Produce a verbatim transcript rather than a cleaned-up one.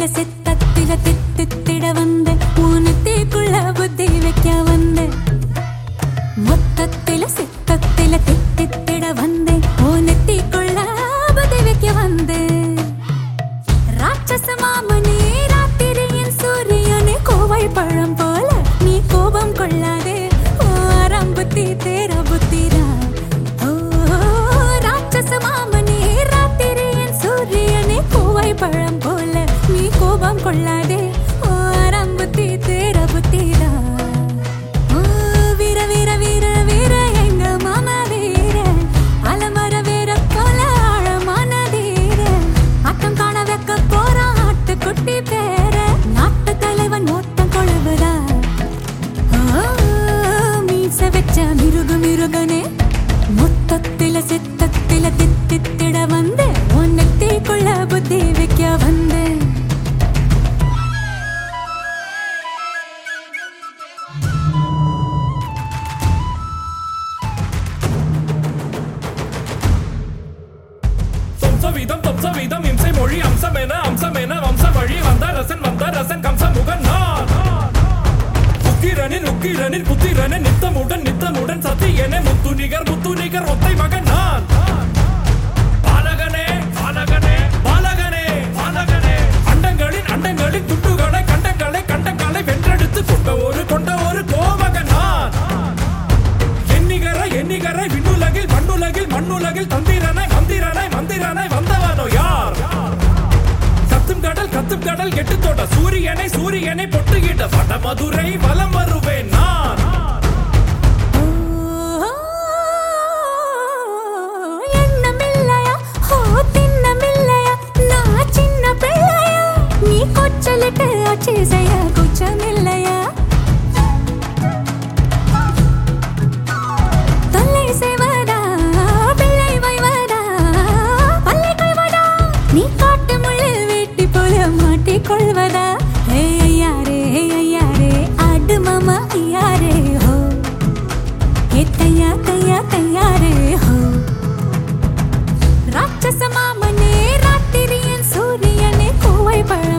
சித்தத்தில தித்தித்திட வந்த ஊனத்தீக்குள்ள புத்தி வைக்க வந்த மொத்தத்தில சித்தத்தில தித்தித்திட வந்த ஊனத்தீக்குள்ள புத்தி வைக்க வந்த ராட்சச மாமனே ராத்திரியின் சூரியனே கோவை பழம் போல நீ கோபம் கொள்ளாதே ஓ அரம்புத்தி தேர புத்திரா ஓ ராட்சச மாமனே ராத்திரியின் சூரியனே கோவை பழம் போல நீ கோபம் கொள்ளாதே ஓ அரம்புத்தி தேர புத்திரா ஓ வீர வீர வீர வீர எங்க மாமா வீர அலமர வீர போல ஆழமான தீர ஆட்டம் காண வைக்க போறான் ஆட்டுக்குட்டி பேர நாட்டு தலைவன் ஓட்டம் கொழுவுதா மீச வச்ச மிருகு மிருகனே மொத்தத்தில சித்தத்தில தித்தித்திட வந்து உன்னத்தீக்குள்ள புத்தி வைக்க வந்து வீதம் தொம்ச வீதம் இம்சை மொழி அம்சமென அம்சமென வம்ச வழி வந்த ரசன் வந்த ரசன் கம்ச முகன் நான் உக்கிரனின் உக்கிரனின் புத்திரனின் நித்தமுடன் நித்தமுடன் சத்தியனே முத்து நிகர் முத்து நிகர் ஒத்தை மகன் நான் பாலகனே பாலகனே பாலகனே பாலகனே அண்டங்களின் அண்டங்களின் துண்டுகளை கண்டங்களை கண்டங்களை வென்றெடுத்து கொண்ட ஒரு கொண்ட ஒரு கோமகன் நான் எண்ணிகரை எண்ணிகரை விண்ணுலகில் மண்ணுலகில் மண்ணுலகில் தந்திரனை மந்திரனை மந்திரனை வந்தவனோ யார் கத்தும் கடல் கத்தும் கடல் கெட்டு தோட்ட சூரியனை சூரியனை பொட்டுகிட்ட வட மதுரை வலம் வருவேன் நான் எண்ணமில்லையா ஓ திண்ணமில்லையா நான் சின்ன பிள்ளையா நீ கொச்சலிட்டு ஆட்சி செய்ய குச்சமில்லையா தொல்லை செய்வதா பிள்ளை வைவதா பல்லை கொள்வதா நீ காட்டு முள்ளில் வெட்டி போல மாட்டிக்கொள்வதா ஹே ஐயாரே ஹே ஐயாரே ஆடு மாமா ஐயாரே ஹோ ஹே தையா தையா தையாரே ஹோ ராட்சச மாமனே ராத்திரியின் சூரியனே கோவை பழ